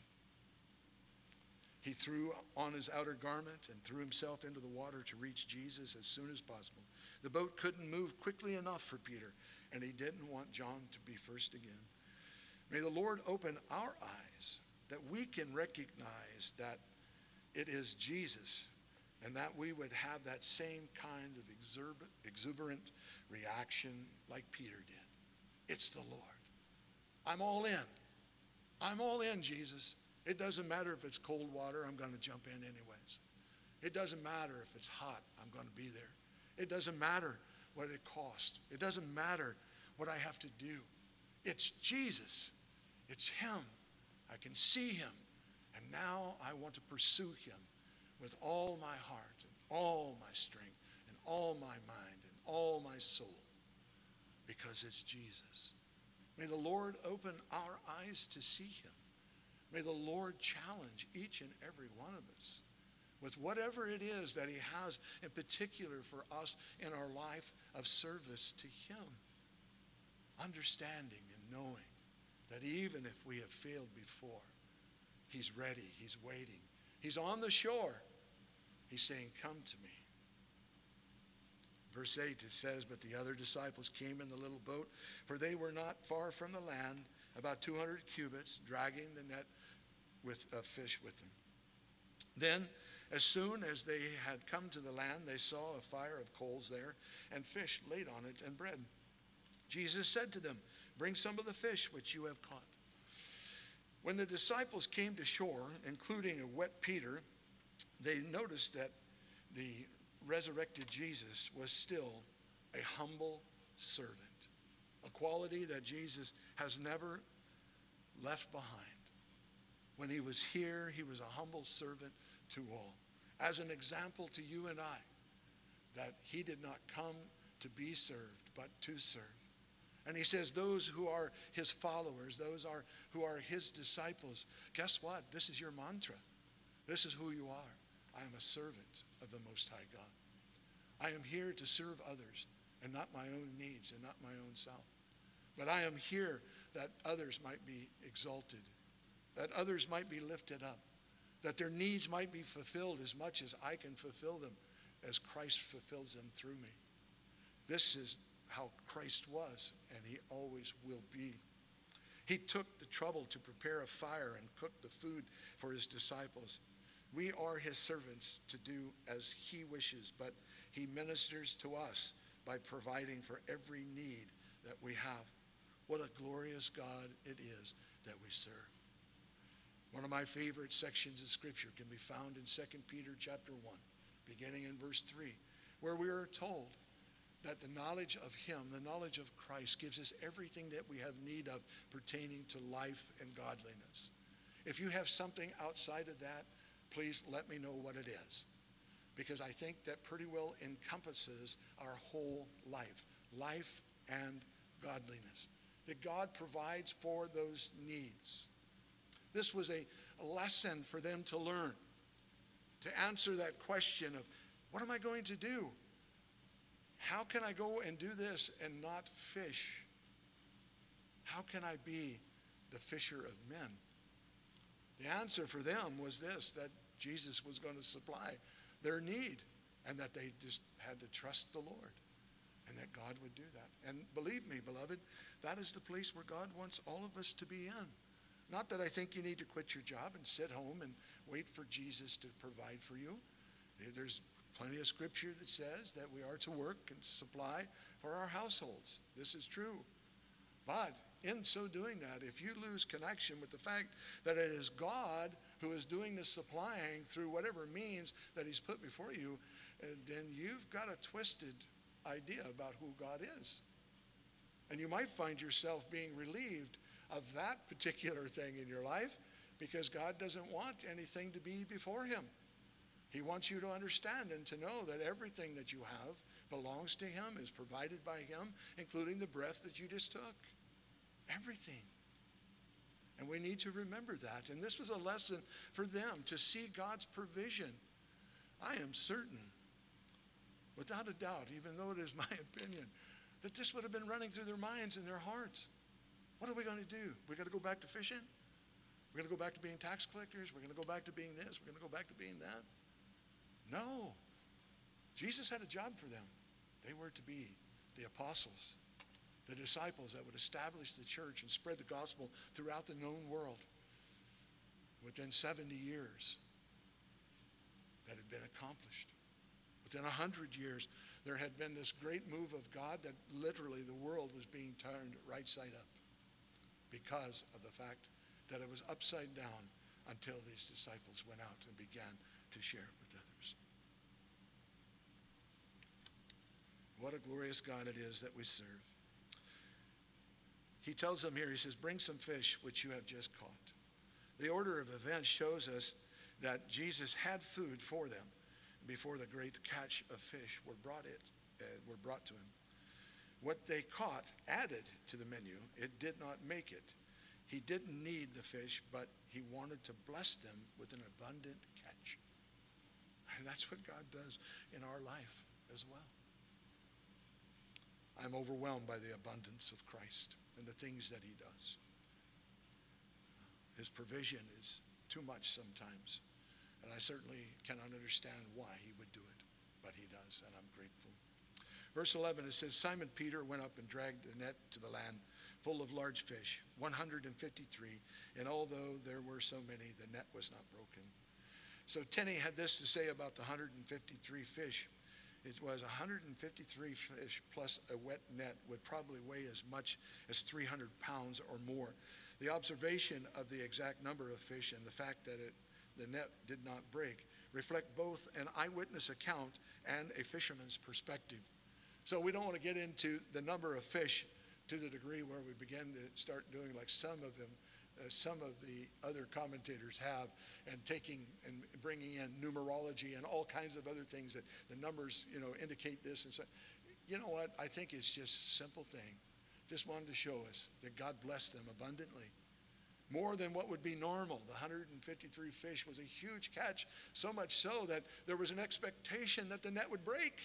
He threw on his outer garment and threw himself into the water to reach Jesus as soon as possible. The boat couldn't move quickly enough for Peter, and he didn't want John to be first again. May the Lord open our eyes that we can recognize that it is Jesus, and that we would have that same kind of exuberant reaction like Peter did. It's the Lord. I'm all in. I'm all in, Jesus. It doesn't matter if it's cold water, I'm going to jump in anyways. It doesn't matter if it's hot, I'm going to be there. It doesn't matter what it costs. It doesn't matter what I have to do. It's Jesus. It's him. I can see him. And now I want to pursue him with all my heart and all my strength and all my mind and all my soul, because it's Jesus. May the Lord open our eyes to see him. May the Lord challenge each and every one of us with whatever it is that he has in particular for us in our life of service to him. Understanding and knowing that even if we have failed before, he's ready, he's waiting. He's on the shore. He's saying, come to me. Verse eight, it says, but the other disciples came in the little boat, for they were not far from the land, about two hundred cubits, dragging the net with a fish with them. Then, as soon as they had come to the land, they saw a fire of coals there, and fish laid on it, and bread. Jesus said to them, bring some of the fish which you have caught. When the disciples came to shore, including a wet Peter, they noticed that the resurrected Jesus was still a humble servant, a quality that Jesus has never left behind. When he was here, he was a humble servant to all, as an example to you and I, that he did not come to be served, but to serve. And he says those who are his followers, those are who are his disciples, guess what? This is your mantra. This is who you are. I am a servant of the Most High God. I am here to serve others and not my own needs and not my own self. But I am here that others might be exalted, that others might be lifted up, that their needs might be fulfilled as much as I can fulfill them, as Christ fulfills them through me. This is how Christ was, and he always will be. He took the trouble to prepare a fire and cook the food for his disciples. We are his servants to do as he wishes, but he ministers to us by providing for every need that we have. What a glorious God it is that we serve. One of my favorite sections of Scripture can be found in Second Peter chapter one, beginning in verse three, where we are told that the knowledge of him, the knowledge of Christ, gives us everything that we have need of pertaining to life and godliness. If you have something outside of that, please let me know what it is, because I think that pretty well encompasses our whole life, life and godliness, that God provides for those needs. This was a, a lesson for them to learn, to answer that question of, what am I going to do? How can I go and do this and not fish? How can I be the fisher of men? The answer for them was this, that Jesus was going to supply their need, and that they just had to trust the Lord, and that God would do that. And believe me, beloved, that is the place where God wants all of us to be in. Not that I think you need to quit your job and sit home and wait for Jesus to provide for you. There's plenty of scripture that says that we are to work and supply for our households. This is true. But in so doing that, if you lose connection with the fact that it is God who is doing the supplying through whatever means that he's put before you, then you've got a twisted idea about who God is. And you might find yourself being relieved of that particular thing in your life because God doesn't want anything to be before him. He wants you to understand and to know that everything that you have belongs to him, is provided by him, including the breath that you just took. Everything. And we need to remember that. And this was a lesson for them to see God's provision. I am certain, without a doubt, even though it is my opinion, that this would have been running through their minds and their hearts. What are we going to do? We're going to go back to fishing? We're going to go back to being tax collectors? We're going to go back to being this? We're going to go back to being that? No. Jesus had a job for them. They were to be the apostles, the disciples that would establish the church and spread the gospel throughout the known world. Within seventy years, that had been accomplished. Within one hundred years, there had been this great move of God that literally the world was being turned right side up because of the fact that it was upside down until these disciples went out and began to share it with others. What a glorious God it is that we serve. He tells them here, he says, bring some fish which you have just caught. The order of events shows us that Jesus had food for them before the great catch of fish were brought, it, uh, were brought to him. What they caught added to the menu. It did not make it. He didn't need the fish, but he wanted to bless them with an abundant catch. And that's what God does in our life as well. I'm overwhelmed by the abundance of Christ and the things that he does. His provision is too much sometimes. And I certainly cannot understand why he would do it, but he does, and I'm grateful. Verse eleven, it says, Simon Peter went up and dragged the net to the land full of large fish, one hundred fifty-three, and although there were so many, the net was not broken. So Tenney had this to say about the one hundred fifty-three fish. It was one hundred fifty-three fish plus a wet net would probably weigh as much as three hundred pounds or more. The observation of the exact number of fish and the fact that it, the net did not break reflect both an eyewitness account and a fisherman's perspective. So we don't want to get into the number of fish to the degree where we begin to start doing like some of them, uh, some of the other commentators have, and taking and bringing in numerology and all kinds of other things that the numbers, you know, indicate this and so. You know what? I think it's just a simple thing. Just wanted to show us that God blessed them abundantly. More than what would be normal. The one hundred fifty-three fish was a huge catch, so much so that there was an expectation that the net would break.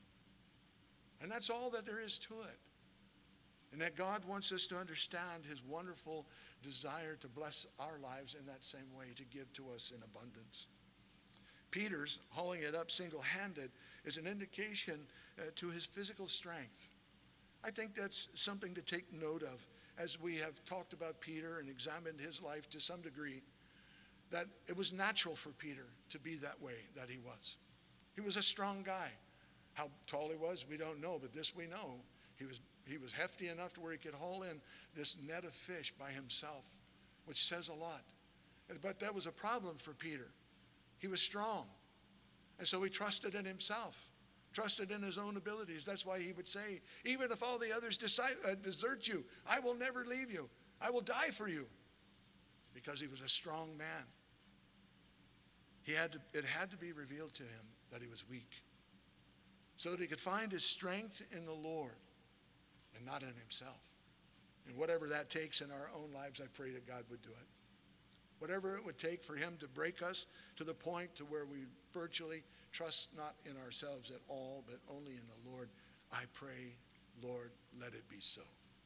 And that's all that there is to it. And that God wants us to understand his wonderful desire to bless our lives in that same way, to give to us in abundance. Peter's hauling it up single-handed is an indication uh, to his physical strength. I think that's something to take note of as we have talked about Peter and examined his life to some degree, that it was natural for Peter to be that way that he was. He was a strong guy. How tall he was, we don't know, but this we know. He was he was hefty enough to where he could haul in this net of fish by himself, which says a lot. But that was a problem for Peter. He was strong, and so he trusted in himself, trusted in his own abilities. That's why he would say, even if all the others decide, uh, desert you, I will never leave you. I will die for you, because he was a strong man. He had to, it had to be revealed to him that he was weak, so that he could find his strength in the Lord and not in himself. And whatever that takes in our own lives, I pray that God would do it. Whatever it would take for him to break us to the point to where we virtually trust not in ourselves at all, but only in the Lord, I pray, Lord, let it be so.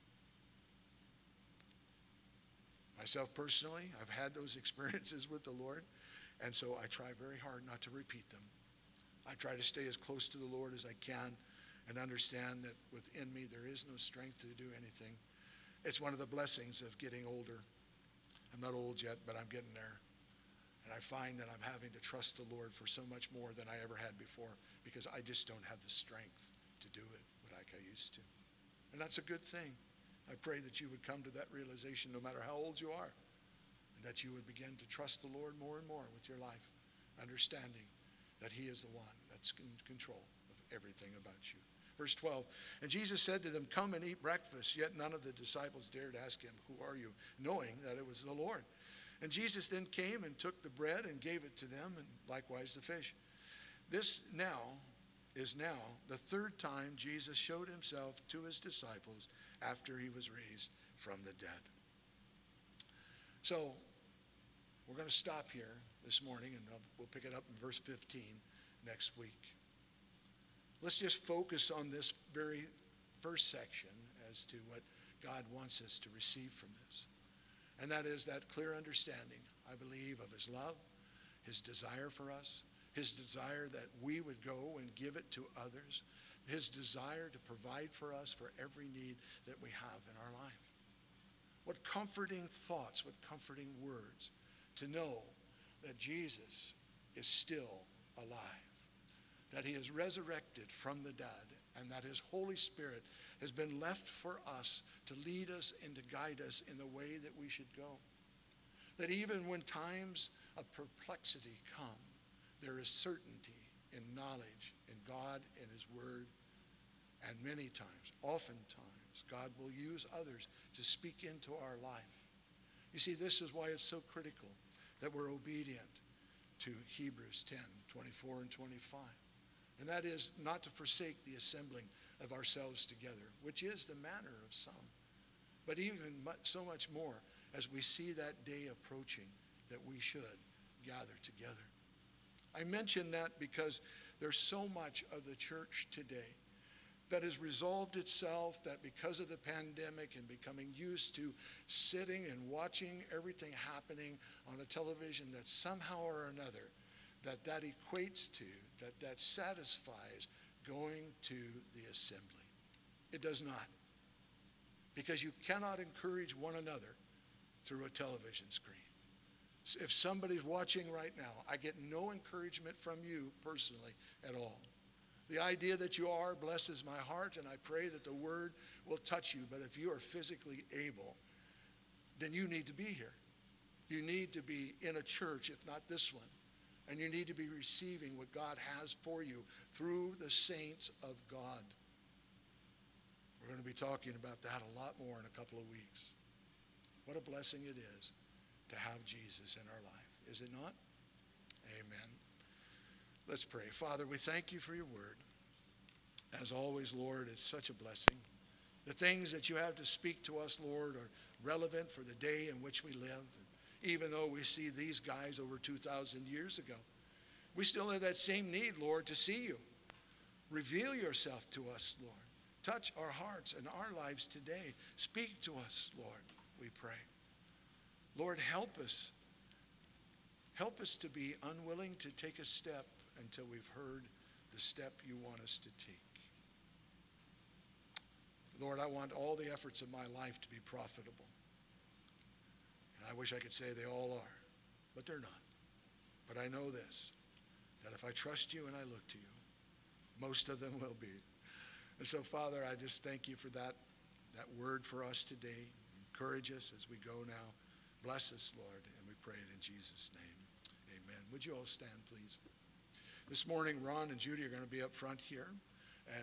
Myself personally, I've had those experiences with the Lord, and so I try very hard not to repeat them. I try to stay as close to the Lord as I can and understand that within me there is no strength to do anything. It's one of the blessings of getting older. I'm not old yet, but I'm getting there. And I find that I'm having to trust the Lord for so much more than I ever had before because I just don't have the strength to do it like I used to. And that's a good thing. I pray that you would come to that realization no matter how old you are, and that you would begin to trust the Lord more and more with your life, understanding that he is the one that's in control of everything about you. Verse twelve, and Jesus said to them, come and eat breakfast. Yet none of the disciples dared ask him, who are you? Knowing that it was the Lord. And Jesus then came and took the bread and gave it to them, and likewise the fish. This now is now the third time Jesus showed himself to his disciples after he was raised from the dead. So we're going to stop here this morning, and we'll pick it up in verse fifteen next week. Let's just focus on this very first section as to what God wants us to receive from this. And that is that clear understanding, I believe, of his love, his desire for us, his desire that we would go and give it to others, his desire to provide for us for every need that we have in our life. What comforting thoughts, what comforting words to know that Jesus is still alive, that he is resurrected from the dead, and that his Holy Spirit has been left for us to lead us and to guide us in the way that we should go. That even when times of perplexity come, there is certainty in knowledge in God and his word. And many times, oftentimes, God will use others to speak into our life. You see, this is why it's so critical that we're obedient to Hebrews ten, twenty-four and twenty-five. And that is not to forsake the assembling of ourselves together, which is the manner of some. But even much, so much more as we see that day approaching, that we should gather together. I mention that because there's so much of the church today that has resolved itself that because of the pandemic and becoming used to sitting and watching everything happening on a television, that somehow or another that that equates to, that that satisfies going to the assembly. It does not. Because you cannot encourage one another through a television screen. If somebody's watching right now, I get no encouragement from you personally at all. The idea that you are blesses my heart, and I pray that the word will touch you. But if you are physically able, then you need to be here. You need to be in a church, if not this one. And you need to be receiving what God has for you through the saints of God. We're going to be talking about that a lot more in a couple of weeks. What a blessing it is to have Jesus in our life, is it not? Amen. Let's pray. Father, we thank you for your word. As always, Lord, it's such a blessing. The things that you have to speak to us, Lord, are relevant for the day in which we live. Even though we see these guys over two thousand years ago, we still have that same need, Lord, to see you. Reveal yourself to us, Lord. Touch our hearts and our lives today. Speak to us, Lord, we pray. Lord, help us. Help us to be unwilling to take a step until we've heard the step you want us to take. Lord, I want all the efforts of my life to be profitable. And I wish I could say they all are, but they're not. But I know this, that if I trust you and I look to you, most of them will be. And so, Father, I just thank you for that, that word for us today. Encourage us as we go now. Bless us, Lord, and we pray it in Jesus' name. Amen. Would you all stand, please? This morning, Ron and Judy are going to be up front here.